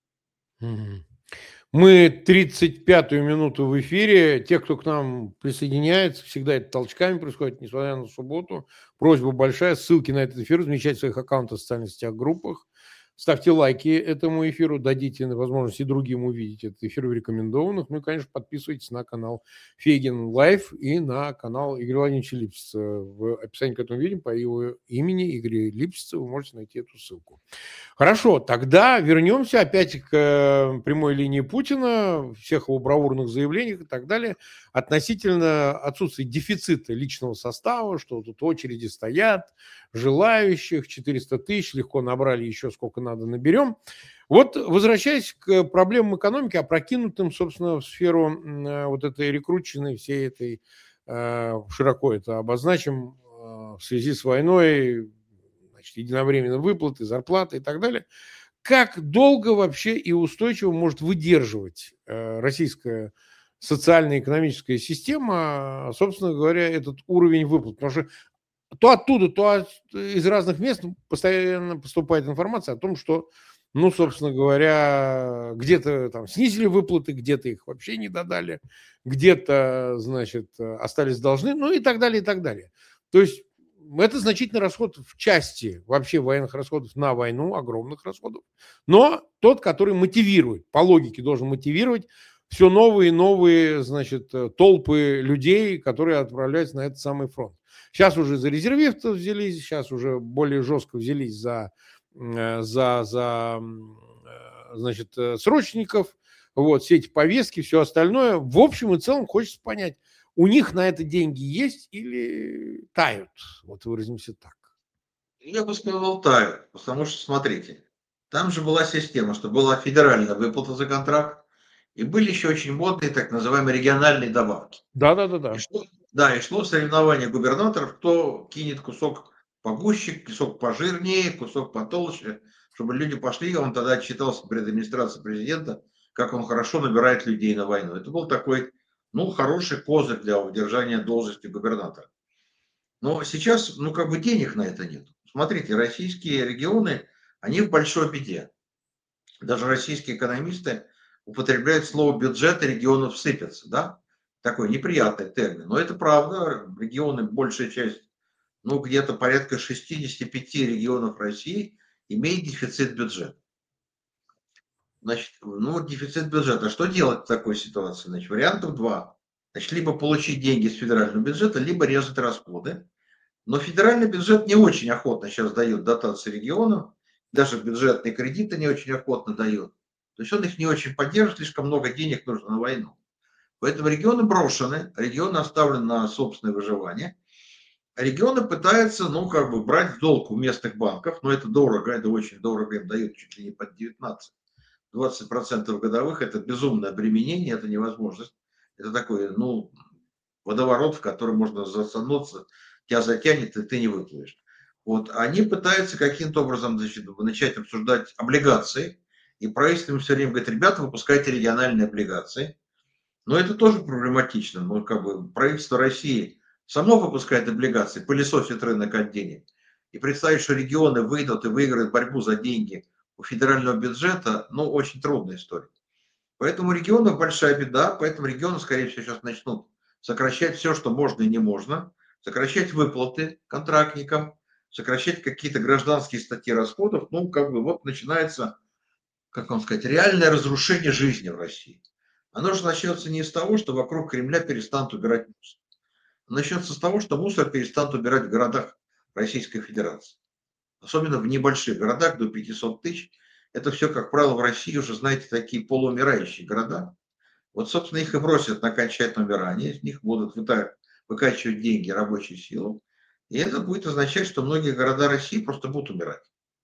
Мы тридцать пятую минуту в эфире. Те, кто к нам присоединяется, всегда это толчками происходит, несмотря на субботу. Просьба большая. Ссылки на этот эфир размещать в своих аккаунтах в социальных сетях, группах. Ставьте лайки этому эфиру, дадите возможность и другим увидеть этот эфир в рекомендованных. Ну и, конечно, подписывайтесь на канал Фейгин Лайв и на канал Игоря Владимировича Липсица. В описании к этому видео по его имени Игоря Липсица вы можете найти эту ссылку. Хорошо, тогда вернемся опять к прямой линии Путина, всех его бравурных заявлениях и так далее, относительно отсутствия дефицита личного состава, что тут очереди стоят, желающих, четыреста тысяч, легко набрали, еще сколько надо наберем. Вот, возвращаясь к проблемам экономики, опрокинутым, собственно, в сферу вот этой рекрутчины, всей этой, широко это обозначим, в связи с войной, значит, единовременно выплаты, зарплаты и так далее. Как долго вообще и устойчиво может выдерживать российская социально-экономическая система, собственно говоря, этот уровень выплат? Потому что то оттуда, то от, из разных мест постоянно поступает информация о том, что, ну, собственно говоря, где-то там снизили выплаты, где-то их вообще не додали, где-то, значит, остались должны, ну и так далее, и так далее. То есть это значительный расход в части вообще военных расходов на войну, огромных расходов, но тот, который мотивирует, по логике должен мотивировать все новые и новые, значит, толпы людей, которые отправляются на этот самый фронт. Сейчас уже за резервистов взялись, сейчас уже более жестко взялись за, за, за значит, срочников, вот, все эти повестки, все остальное. В общем и целом хочется понять, у них на это деньги есть или тают? Вот выразимся так. Я бы сказал тают, потому что, смотрите, там же была система, что была федеральная выплата за контракт, и были еще очень модные так называемые региональные добавки. Да-да-да-да. И шло, да, и шло соревнование губернаторов, кто кинет кусок погуще, кусок пожирнее, кусок потолще, чтобы люди пошли, он тогда отчитался перед администрацией президента, как он хорошо набирает людей на войну. Это был такой, ну, хороший козырь для удержания должности губернатора. Но сейчас, ну, как бы денег на это нет. Смотрите, российские регионы, они в большой беде. Даже российские экономисты употребляют слово «бюджеты регионов сыпятся», да? Такой неприятный термин. Но это правда. Регионы, большая часть, ну, где-то порядка шестьдесят пять регионов России имеет дефицит бюджета. Значит, ну, дефицит бюджета. Что делать в такой ситуации? Значит, вариантов два. Значит, либо получить деньги с федерального бюджета, либо резать расходы. Но федеральный бюджет не очень охотно сейчас дает дотации регионам, даже бюджетные кредиты не очень охотно дает. То есть он их не очень поддерживает, слишком много денег нужно на войну. Поэтому регионы брошены, регионы оставлены на собственное выживание. А регионы пытаются, ну, как бы брать в долг у местных банков, но это дорого, это очень дорого, им дают чуть ли не под девятнадцать-двадцать процентов годовых, это безумное обременение, это невозможность. Это такой, ну, водоворот, в который можно засунуться, тебя затянет, и ты не выплывешь. Вот. Они пытаются каким-то образом, значит, начать обсуждать облигации, и правительство им все время говорит: ребята, выпускайте региональные облигации. Но это тоже проблематично. Ну, как бы правительство России само выпускает облигации, пылесосит рынок от денег. И представить, что регионы выйдут и выиграют борьбу за деньги у федерального бюджета, ну, очень трудная история. Поэтому у регионов большая беда, поэтому регионы, скорее всего, сейчас начнут сокращать все, что можно и не можно, сокращать выплаты контрактникам, сокращать какие-то гражданские статьи расходов. Ну, как бы вот начинается, как вам сказать, реальное разрушение жизни в России. Оно же начнется не с того, что вокруг Кремля перестанут убирать мусор. Оно начнется с того, что мусор перестанут убирать в городах Российской Федерации. Особенно в небольших городах до пятисот тысяч. Это все, как правило, в России уже, знаете, такие полуумирающие города. Вот, собственно, их и бросят на окончательное умирание. Из них будут выкачивать деньги, рабочую силу. И это будет означать, что многие города России просто будут умирать.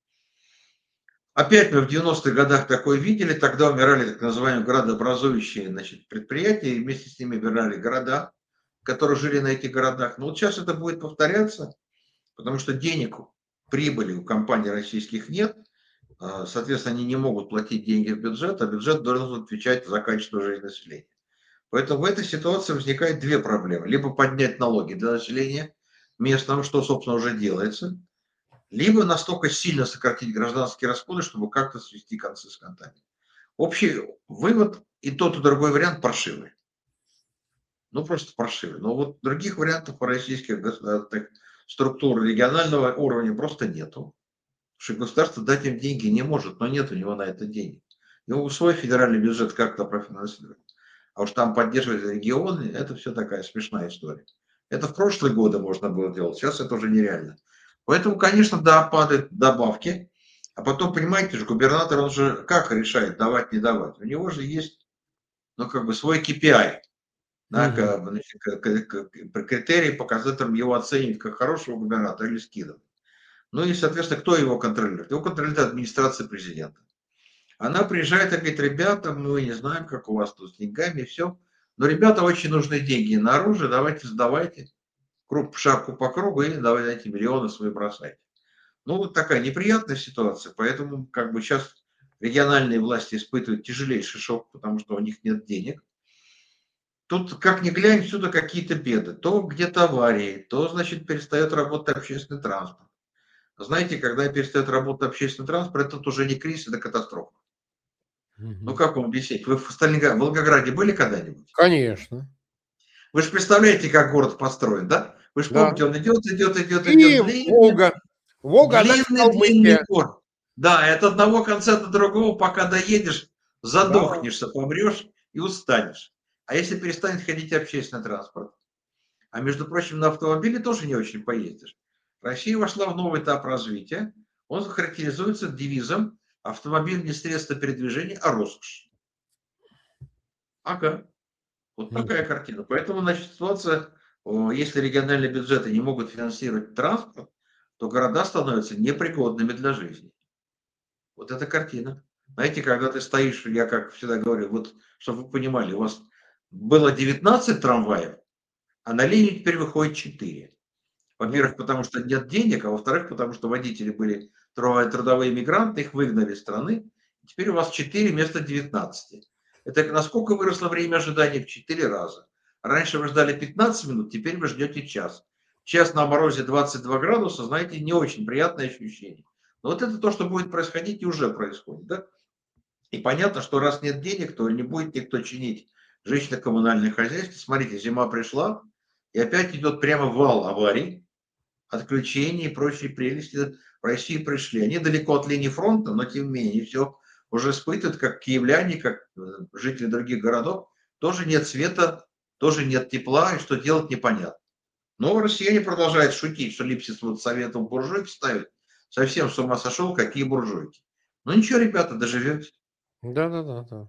Опять мы в девяностых годах такое видели, тогда умирали так называемые градообразующие, значит, предприятия, и вместе с ними умирали города, которые жили на этих городах. Но вот сейчас это будет повторяться, потому что денег, прибыли у компаний российских нет, соответственно, они не могут платить деньги в бюджет, а бюджет должен отвечать за качество жизни населения. Поэтому в этой ситуации возникает две проблемы. Либо поднять налоги для населения местного, что, собственно, уже делается, либо настолько сильно сократить гражданские расходы, чтобы как-то свести концы с концами. Общий вывод: и тот, и другой вариант паршивый. Ну, просто паршивый. Но вот других вариантов по российских государственных структур регионального уровня просто нету. Потому что государство дать им деньги не может, но нет у него на это денег. Ему свой федеральный бюджет как-то профинансировать. А уж там поддерживать регионы, это все такая смешная история. Это в прошлые годы можно было делать, сейчас это уже нереально. Поэтому, конечно, да, падают добавки. А потом, понимаете же, губернатор, он же как решает, давать, не давать? У него же есть, ну, как бы свой кей пи ай. Да, угу. Значит, критерии, по которым его оценивают как хорошего губернатора или скидывают. Ну и, соответственно, кто его контролирует? Его контролирует администрация президента. Она приезжает и говорит: ребята, мы не знаем, как у вас тут с деньгами, все. Но ребята, очень нужны деньги на оружие, давайте сдавайте. круг, шапку по кругу и давайте миллионы свои бросать. Ну, вот такая неприятная ситуация, поэтому как бы сейчас региональные власти испытывают тяжелейший шок, потому что у них нет денег. Тут, как ни глянь, всюду какие-то беды. То где-то аварии, то, значит, перестает работать общественный транспорт. Знаете, когда перестает работать общественный транспорт, это уже не кризис, это катастрофа. Ну, Мгм. как вам объяснить? Вы в Сталинграде, в Волгограде были когда-нибудь? Конечно, Вы же представляете, как город построен, да? Вы же да. помните, он идет, идет, идет, идет, И длинный, Волга. Волга, она как длинный, длинный Калмыкия. город. Да, от одного конца до другого, пока доедешь, Да. задохнешься, помрешь и устанешь. А если перестанет ходить общественный транспорт? А между прочим, на автомобиле тоже не очень поездишь. Россия вошла в новый этап развития. Он характеризуется девизом «Автомобиль не средство передвижения, а роскошь». Ага, вот такая Мгм. картина. Поэтому, значит, ситуация, о, если региональные бюджеты не могут финансировать транспорт, то города становятся непригодными для жизни. Вот эта картина. Знаете, когда ты стоишь, я как всегда говорю, вот, чтобы вы понимали, у вас было девятнадцать трамваев, а на линию теперь выходит четыре. Ну да. Во-первых, потому что нет денег, а во-вторых, потому что водители были трудовые, трудовые мигранты, их выгнали из страны. Теперь у вас четыре вместо девятнадцати. Это насколько выросло время ожидания? В четыре раза. Раньше вы ждали пятнадцать минут, теперь вы ждете час. Час на морозе двадцать два градуса, знаете, не очень приятное ощущение. Но вот это то, что будет происходить и уже происходит. Да? И понятно, что раз нет денег, то не будет никто чинить жилищно-коммунальное хозяйство. Смотрите, зима пришла, и опять идет прямо вал аварий, отключений и прочие прелести в России пришли. Они далеко от линии фронта, но тем не менее все уже испытывают, как киевляне, как э, жители других городов. Тоже нет света, тоже нет тепла, и что делать непонятно. Но россияне продолжают шутить, что Липсис вот советом буржуйки ставит. Совсем с ума сошел, какие буржуйки. Ну ничего, ребята, доживете. Да-да-да-да.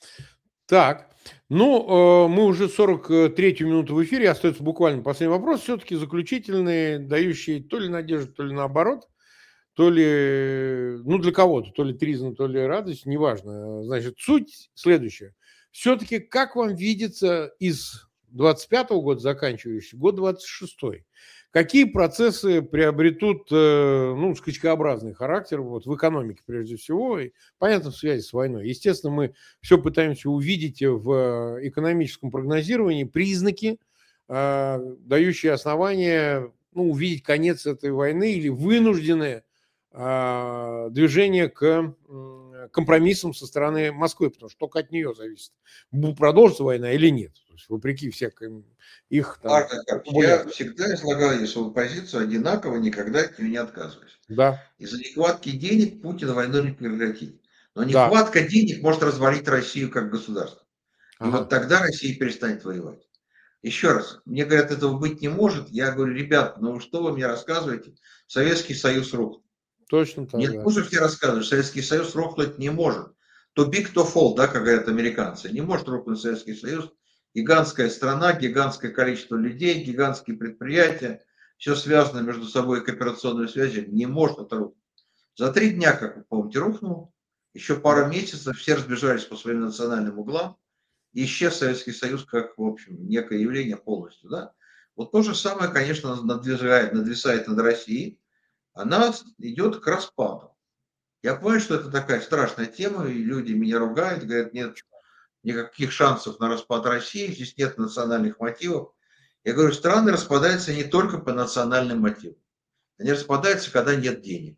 Так, ну, э, мы уже сорок третью минуту в эфире, остается буквально последний вопрос, все-таки заключительный, дающий то ли надежду, то ли наоборот, то ли, ну, для кого-то, то ли тризна, то ли радость, неважно. Значит, суть следующая. Все-таки как вам видится из двадцать пятого года заканчивающий, год двадцать шестой? Какие процессы приобретут, э, ну, скачкообразный характер вот, в экономике прежде всего, и, понятно, в связи с войной. Естественно, мы все пытаемся увидеть в экономическом прогнозировании признаки, э, дающие основания, ну, увидеть конец этой войны или вынужденные а, движение к компромиссам со стороны Москвы, потому что только от нее зависит, продолжится война или нет. То есть, вопреки всяким их там Артем Карпович, я фабуляциям. всегда излагаю свою позицию одинаково, никогда от нее не отказываюсь. Да, Из-за нехватки денег Путин войну не прекратит. Но да, нехватка денег может развалить Россию как государство. И вот ага, тогда Россия перестанет воевать. Еще раз, мне говорят, этого быть не может. Я говорю, ребят, ну что вы мне рассказываете? Советский Союз рухнул. точно Мне так, да. тоже все рассказывают, Советский Союз рухнуть не может. То big, то fall, да, как говорят американцы. Не может рухнуть Советский Союз. Гигантская страна, гигантское количество людей, гигантские предприятия. Все связано между собой кооперационной связью. Не может это рухнуть. За три дня, как вы помните, рухнул. Еще Да, пару месяцев все разбежались по своим национальным углам. И исчез Советский Союз как, в общем, некое явление полностью. Да? Вот то же самое, конечно, надвигает, надвисает над Россией. Она идет к распаду. Я понимаю, что это такая страшная тема, и люди меня ругают, говорят, нет никаких шансов на распад России, здесь нет национальных мотивов. Я говорю, страны распадаются не только по национальным мотивам. Они распадаются, когда нет денег.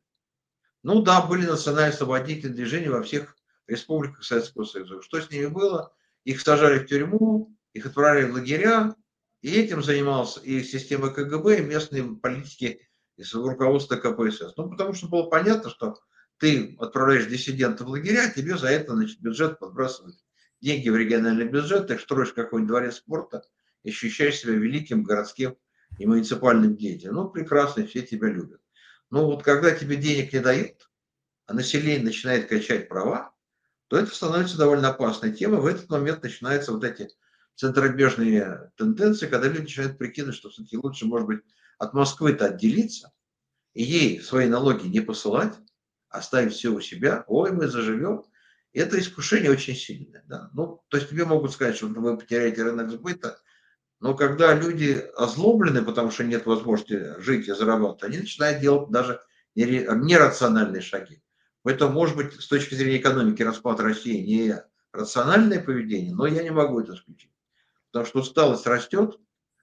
Ну да, были национально-освободительные движения во всех республиках Советского Союза. Что с ними было? Их сажали в тюрьму, их отправляли в лагеря, и этим занимался и система ка гэ бэ, и местные политики из руководства ка пэ эс эс. Ну, потому что было понятно, что ты отправляешь диссидентов в лагеря, тебе за это, значит, бюджет подбрасывает деньги в региональный бюджет, ты строишь какой-нибудь дворец спорта, ощущаешь себя великим городским и муниципальным деятелем. Ну, прекрасно, все тебя любят. Но вот когда тебе денег не дают, а население начинает качать права, то это становится довольно опасной темой. В этот момент начинаются вот эти центробежные тенденции, когда люди начинают прикидывать, что все-таки лучше, может быть, от Москвы-то отделиться и ей свои налоги не посылать, оставить все у себя. Ой, мы заживем. Это искушение очень сильное. Да? Ну, то есть тебе могут сказать, что вы потеряете рынок сбыта, Но когда люди озлоблены, потому что нет возможности жить и зарабатывать, они начинают делать даже нерациональные шаги. Поэтому, может быть, с точки зрения экономики распад России не рациональное поведение, но я не могу это исключить. Потому что усталость растет,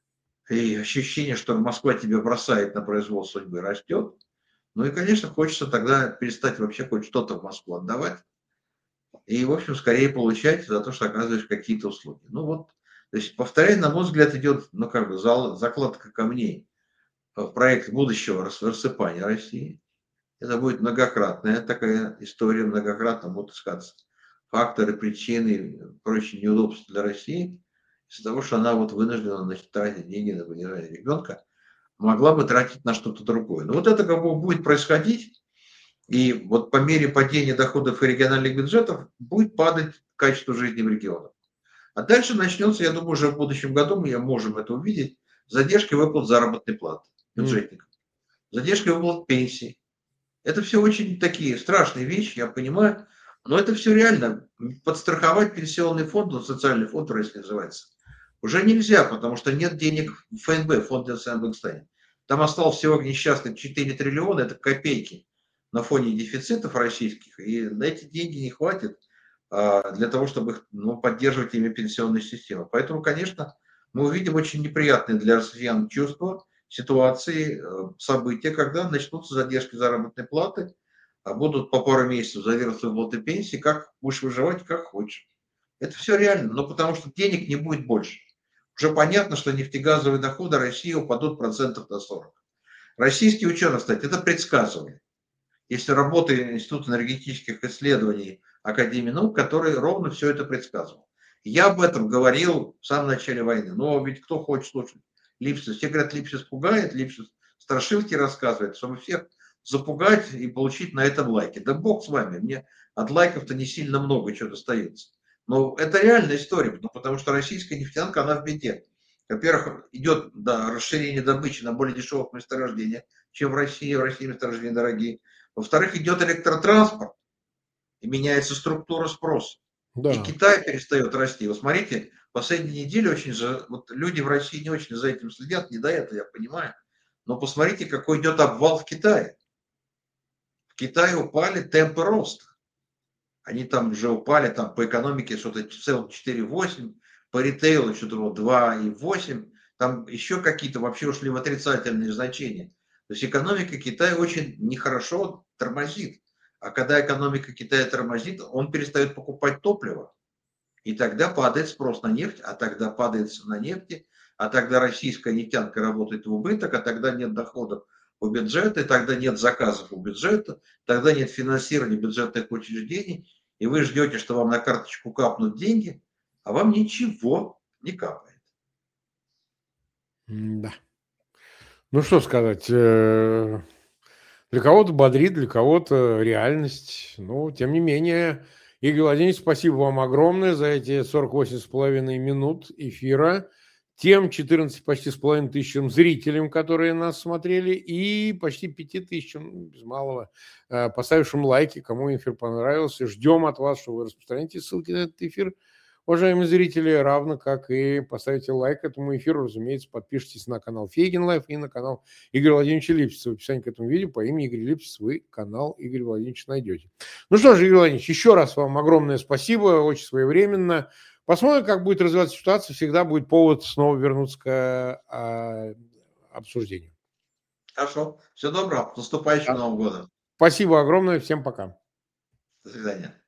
и ощущение, что Москва тебя бросает на произвол судьбы, растет. Ну и, конечно, хочется тогда перестать вообще хоть что-то в Москву отдавать. И, в общем, скорее получать за то, что оказываешь какие-то услуги. Ну вот, то есть, повторяю, на мой взгляд, идет, ну, как бы, закладка камней в проект будущего рассыпания России. Это будет многократная такая история, многократно будут искаться факторы, причины, прочие неудобства для России из-за того, что она вот вынуждена, значит, тратить деньги на поддержание ребенка, могла бы тратить на что-то другое. Но вот это как бы будет происходить, и вот по мере падения доходов и региональных бюджетов будет падать качество жизни в регионах. А дальше начнется, я думаю, уже в будущем году мы можем это увидеть, задержки выплат заработной платы бюджетникам, задержки выплат пенсий. Это все очень такие страшные вещи, я понимаю, но это все реально. Подстраховать пенсионный фонд, ну, социальный фонд, если называется, уже нельзя, потому что нет денег в ФНБ, фонд национального благосостояния. Там осталось всего несчастных четыре триллиона, это копейки на фоне дефицитов российских, и на эти деньги не хватит а, для того, чтобы их, ну, поддерживать ими пенсионную систему. Поэтому, конечно, мы увидим очень неприятные для россиян чувства, ситуации, э, события, когда начнутся задержки заработной платы, а будут по пару месяцев задерживаться выплаты пенсии, как будешь выживать, как хочешь. Это все реально, но потому что денег не будет больше. Уже понятно, что нефтегазовые доходы России упадут процентов на сорок. Российские ученые, кстати, это предсказывали. Есть работы Института энергетических исследований Академии наук, который ровно все это предсказывал. Я об этом говорил в самом начале войны, но ведь кто хочет слушать Липсис? Все говорят, Липсис пугает, Липсис страшилки рассказывает, чтобы всех запугать и получить на этом лайки. Да бог с вами, мне от лайков-то не сильно много чего достается. Но это реальная история, ну, потому что российская нефтянка, она в беде. Во-первых, идет, да, расширение добычи на более дешевых месторождениях, чем в России. В России месторождения дорогие. Во-вторых, идет электротранспорт, и меняется структура спроса. И Да. Китай перестает расти. Вы смотрите, последние недели очень же, вот люди в России не очень за этим следят, не до этого, я понимаю. Но посмотрите, какой идет обвал в Китае. В Китае упали темпы роста. Они там уже упали там по экономике что-то в целом четыре восемь, по ритейлу что-то вот два восемь, там еще какие-то вообще ушли в отрицательные значения. То есть экономика Китая очень нехорошо тормозит. А когда экономика Китая тормозит, он перестает покупать топливо. И тогда падает спрос на нефть, а тогда падает цена нефти, а тогда российская нефтянка работает в убыток, а тогда нет доходов у бюджета, и тогда нет заказов у бюджета, тогда нет финансирования бюджетных учреждений, и вы ждете, что вам на карточку капнут деньги, а вам ничего не капает. Да. Ну что сказать, э, для кого-то бодрит, для кого-то реальность. Но, тем не менее, Игорь Владимирович, спасибо вам огромное за эти сорок восемь с половиной минут эфира. Тем четырнадцати почти с половиной тысячам зрителям, которые нас смотрели, и почти пяти тысячам, без малого, э, поставившим лайки, кому эфир понравился. Ждем от вас, что вы распространите ссылки на этот эфир, уважаемые зрители, равно как и поставите лайк этому эфиру, разумеется, подпишитесь на канал Фейгин Лайф и на канал Игоря Владимировича Липсица. В описании к этому видео по имени Игорь Липсиц вы канал Игоря Владимировича найдете. Ну что же, Игорь Владимирович, еще раз вам огромное спасибо, очень своевременно. Посмотрим, как будет развиваться ситуация. Всегда будет повод снова вернуться к а, обсуждению. Хорошо. Всего доброго. С наступающим Новым годом. Спасибо огромное. Всем пока. До свидания.